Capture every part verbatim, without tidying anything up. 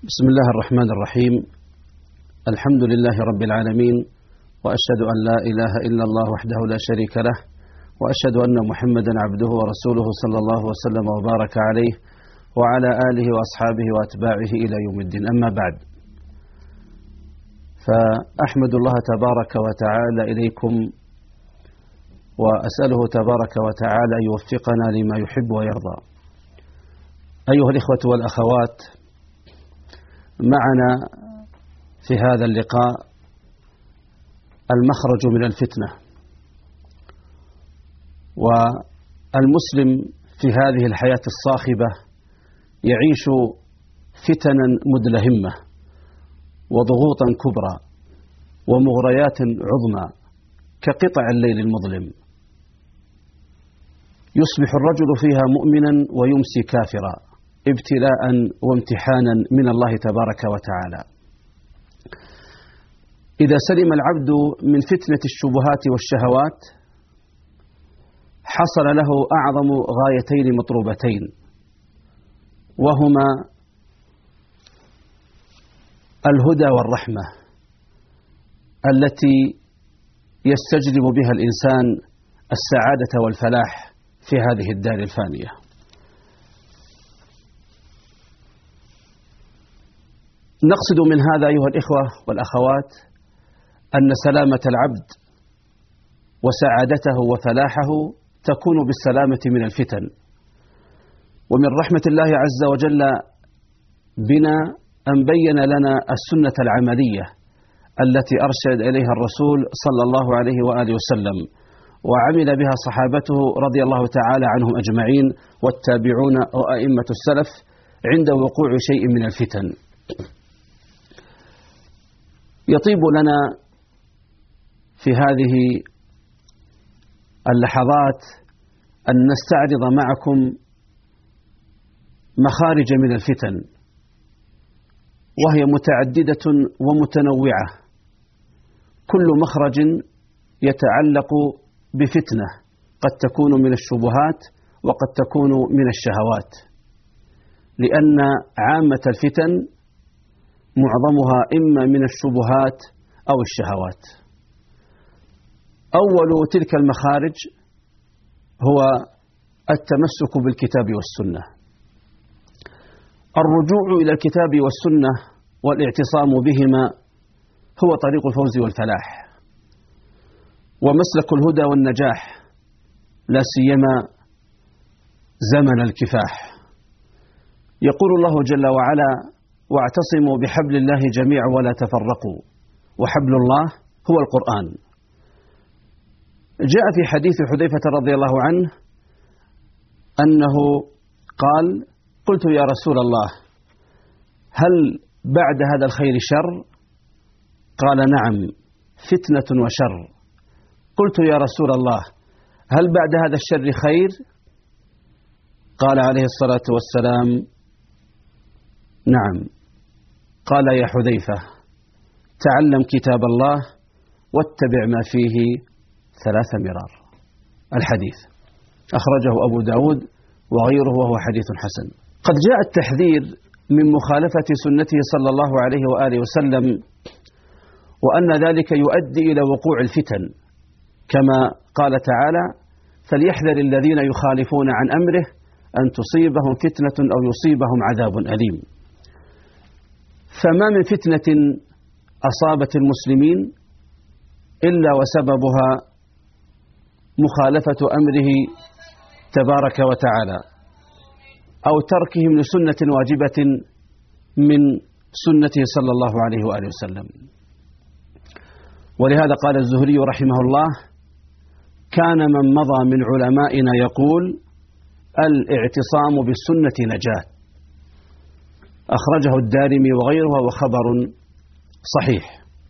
بسم الله الرحمن الرحيم. الحمد لله رب العالمين، وأشهد أن لا إله إلا الله وحده لا شريك له، وأشهد أن محمدا عبده ورسوله صلى الله وسلم وبارك عليه وعلى آله وأصحابه وأتباعه إلى يوم الدين. أما بعد، فأحمد الله تبارك وتعالى إليكم، وأسأله تبارك وتعالى أن يوفقنا لما يحب ويرضى. أيها الإخوة والأخوات، معنا في هذا اللقاء المخرج من الفتنة. والمسلم في هذه الحياة الصاخبة يعيش فتنا مدلهمة وضغوطا كبرى ومغريات عظمى كقطع الليل المظلم، يصبح الرجل فيها مؤمنا ويمسي كافرا، ابتلاء وامتحانا من الله تبارك وتعالى. إذا سلم العبد من فتنة الشبهات والشهوات حصل له أعظم غايتين مطلوبتين، وهما الهدى والرحمة التي يستجلب بها الإنسان السعادة والفلاح في هذه الدار الفانية. نقصد من هذا أيها الإخوة والأخوات أن سلامة العبد وسعادته وفلاحه تكون بالسلامة من الفتن. ومن رحمة الله عز وجل بنا أن بين لنا السنة العملية التي أرشد إليها الرسول صلى الله عليه وآله وسلم، وعمل بها صحابته رضي الله تعالى عنهم أجمعين، والتابعون وأئمة السلف عند وقوع شيء من الفتن. يطيب لنا في هذه اللحظات أن نستعرض معكم مخارج من الفتن، وهي متعددة ومتنوعة، كل مخرج يتعلق بفتنة قد تكون من الشبهات وقد تكون من الشهوات، لأن عامة الفتن معظمها إما من الشبهات أو الشهوات. أول تلك المخارج هو التمسك بالكتاب والسنة، الرجوع إلى الكتاب والسنة والاعتصام بهما هو طريق الفوز والفلاح ومسلك الهدى والنجاح، لا سيما زمن الكفاح. يقول الله جل وعلا: واعتصموا بحبل الله جميعا ولا تفرقوا، وحبل الله هو القرآن. جاء في حديث حذيفة رضي الله عنه أنه قال: قلت يا رسول الله، هل بعد هذا الخير شر؟ قال: نعم، فتنة وشر. قلت يا رسول الله، هل بعد هذا الشر خير؟ قال عليه الصلاة والسلام: نعم. قال: يا حذيفة، تعلم كتاب الله واتبع ما فيه ثلاث مرار. الحديث أخرجه أبو داود وغيره، وهو حديث حسن. قد جاء التحذير من مخالفة سنته صلى الله عليه وآله وسلم، وأن ذلك يؤدي إلى وقوع الفتن، كما قال تعالى: فليحذر الذين يخالفون عن أمره أن تصيبهم فتنة أو يصيبهم عذاب أليم. فما من فتنة أصابت المسلمين إلا وسببها مخالفة أمره تبارك وتعالى، أو تركهم لسنة واجبة من سنته صلى الله عليه وآله وسلم. ولهذا قال الزهري رحمه الله: كان من مضى من علمائنا يقول: الاعتصام بالسنة نجاة. أخرجه الدارمي وغيره، وهو خبر صحيح.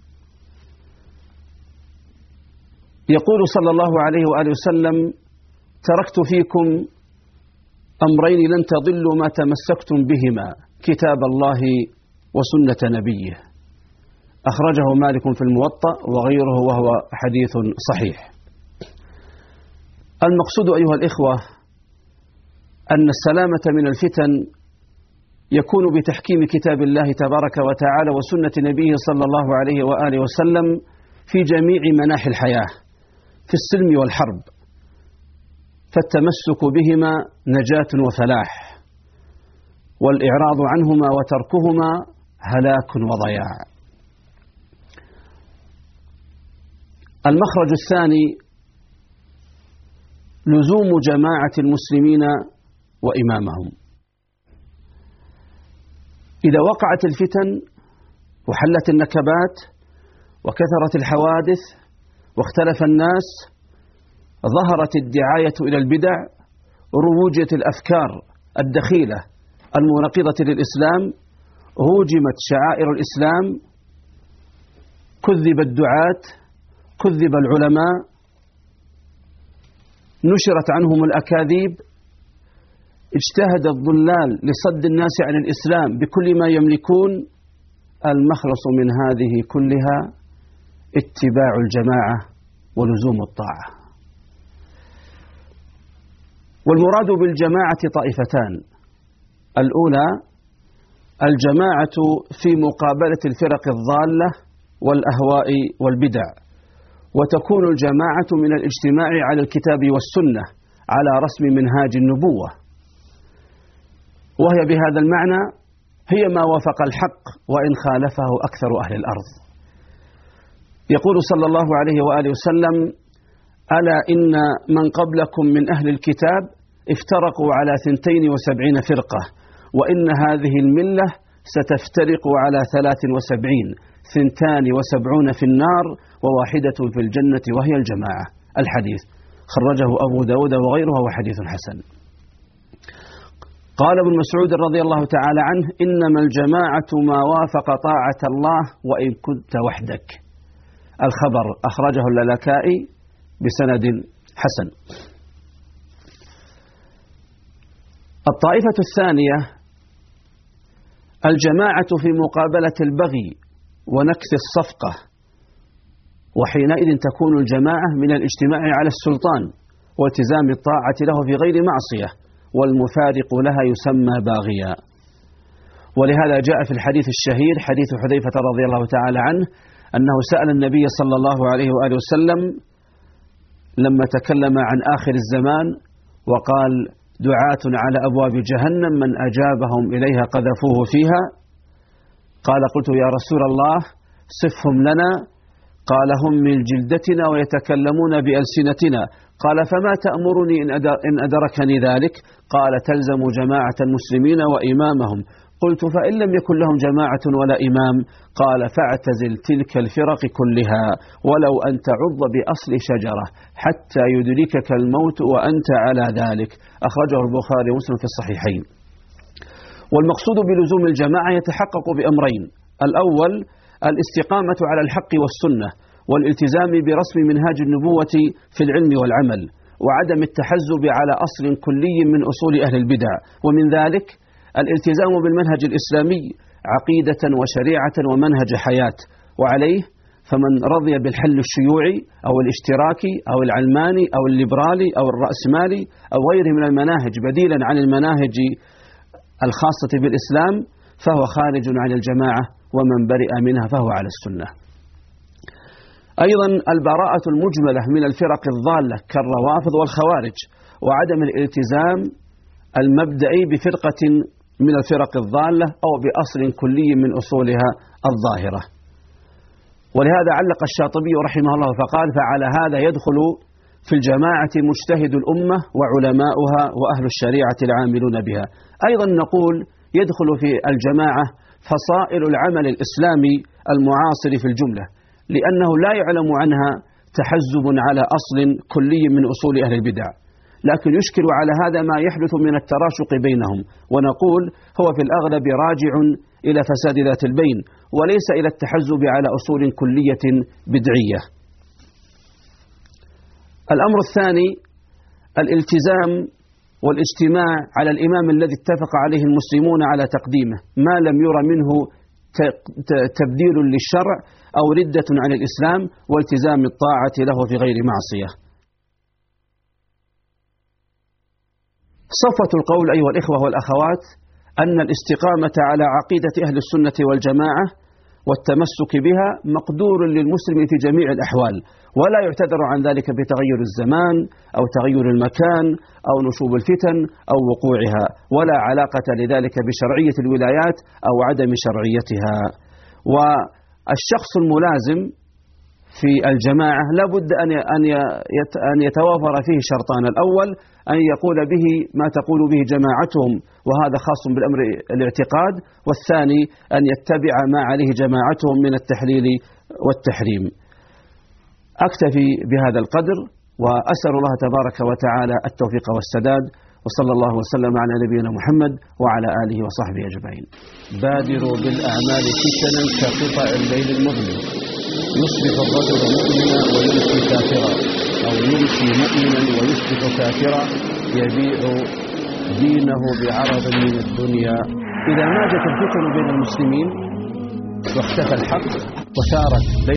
يقول صلى الله عليه وآله وسلم: تركت فيكم أمرين لن تضلوا ما تمسكتم بهما، كتاب الله وسنة نبيه. أخرجه مالك في الموطأ وغيره، وهو حديث صحيح. المقصود أيها الإخوة أن السلامة من الفتن يكون بتحكيم كتاب الله تبارك وتعالى وسنة نبيه صلى الله عليه وآله وسلم في جميع مناحي الحياة في السلم والحرب، فالتمسك بهما نجاة وفلاح، والإعراض عنهما وتركهما هلاك وضياع. المخرج الثاني لزوم جماعة المسلمين وإمامهم. إذا وقعت الفتن وحلت النكبات وكثرت الحوادث واختلف الناس، ظهرت الدعاية إلى البدع، روجت الأفكار الدخيلة المناقضة للإسلام، هوجمت شعائر الإسلام، كذب الدعاة، كذب العلماء، نشرت عنهم الأكاذيب، اجتهد الضلال لصد الناس عن الإسلام بكل ما يملكون. المخلص من هذه كلها اتباع الجماعة ولزوم الطاعة. والمراد بالجماعة طائفتان: الأولى الجماعة في مقابلة الفرق الضالة والأهواء والبدع، وتكون الجماعة من الاجتماع على الكتاب والسنة على رسم منهاج النبوة، وهي بهذا المعنى هي ما وافق الحق وإن خالفه أكثر أهل الأرض. يقول صلى الله عليه وآله وسلم: ألا إن من قبلكم من أهل الكتاب افترقوا على ثنتين وسبعين فرقة، وإن هذه الملة ستفترق على ثلاث وسبعين، ثنتان وسبعون في النار وواحدة في الجنة وهي الجماعة. الحديث خرجه أبو داود وغيره وحديث حسن. قال ابن مسعود رضي الله تعالى عنه: إنما الجماعة ما وافق طاعة الله وإن كنت وحدك. الخبر أخرجه اللالكائي بسند حسن. الطائفة الثانية الجماعة في مقابلة البغي ونكث الصفقة، وحينئذ تكون الجماعة من الاجتماع على السلطان والتزام الطاعة له في غير معصية، والمفارق لها يسمى باغيا. ولهذا جاء في الحديث الشهير حديث حذيفة رضي الله تعالى عنه أنه سأل النبي صلى الله عليه وآله وسلم لما تكلم عن آخر الزمان وقال: دعاة على أبواب جهنم من أجابهم إليها قذفوه فيها. قال: قلت يا رسول الله صفهم لنا. قال: هم من جلدتنا ويتكلمون بألسنتنا. قال: فما تأمرني إن أدركني ذلك؟ قال: تلزم جماعة المسلمين وإمامهم. قلت: فإن لم يكن لهم جماعة ولا إمام؟ قال: فاعتزل تلك الفرق كلها ولو أن تعض بأصل شجرة حتى يدركك الموت وأنت على ذلك. أخرجه البخاري ومسلم في الصحيحين. والمقصود بلزوم الجماعة يتحقق بأمرين: الأول الاستقامة على الحق والسنة والالتزام برسم منهاج النبوة في العلم والعمل، وعدم التحزب على أصل كلي من أصول أهل البدع، ومن ذلك الالتزام بالمنهج الإسلامي عقيدة وشريعة ومنهج حياة. وعليه فمن رضي بالحل الشيوعي أو الاشتراكي أو العلماني أو الليبرالي أو الرأسمالي أو غيره من المناهج بديلا عن المناهج الخاصة بالإسلام فهو خارج عن الجماعة، ومن برئ منها فهو على السنة. أيضا البراءة المجملة من الفرق الضالة كالروافض والخوارج، وعدم الالتزام المبدئي بفرقة من الفرق الضالة أو بأصل كلي من أصولها الظاهرة. ولهذا علق الشاطبي رحمه الله فقال: فعلى هذا يدخل في الجماعة مجتهد الأمة وعلماؤها وأهل الشريعة العاملون بها. أيضا نقول يدخل في الجماعة فصائل العمل الإسلامي المعاصر في الجملة، لأنه لا يعلم عنها تحزب على أصل كلي من أصول أهل البدع، لكن يشكل على هذا ما يحدث من التراشق بينهم، ونقول هو في الأغلب راجع إلى فساد ذات البين وليس إلى التحزب على أصول كلية بدعية. الأمر الثاني الالتزام والاجتماع على الإمام الذي اتفق عليه المسلمون على تقديمه ما لم يرى منه تبديل للشرع أو ردة عن الإسلام، والتزام الطاعة له في غير معصية. صفة القول أيها الإخوة والأخوات أن الاستقامة على عقيدة أهل السنة والجماعة والتمسك بها مقدور للمسلم في جميع الأحوال، ولا يعتذر عن ذلك بتغير الزمان أو تغير المكان أو نشوب الفتن أو وقوعها، ولا علاقة لذلك بشرعية الولايات أو عدم شرعيتها. والشخص الملازم في الجماعة لا بد أن يتوافر فيه شرطان: الأول أن يقول به ما تقول به جماعتهم، وهذا خاص بالأمر الاعتقاد، والثاني أن يتبع ما عليه جماعتهم من التحليل والتحريم. أكتفي بهذا القدر، وأسأل الله تبارك وتعالى التوفيق والسداد، وصلى الله وسلم على نبينا محمد وعلى آله وصحبه أجمعين. بادروا بالأعمال فتنا كقطع الليل المظلم، يصبح الرجل مؤمنا ويمسي كافرا، أو يمسي مؤمنا ويصبح كافرا، يبيع دينه بعرض من الدنيا. إذا ماجت الفتن بين المسلمين واختفى الحق وثارت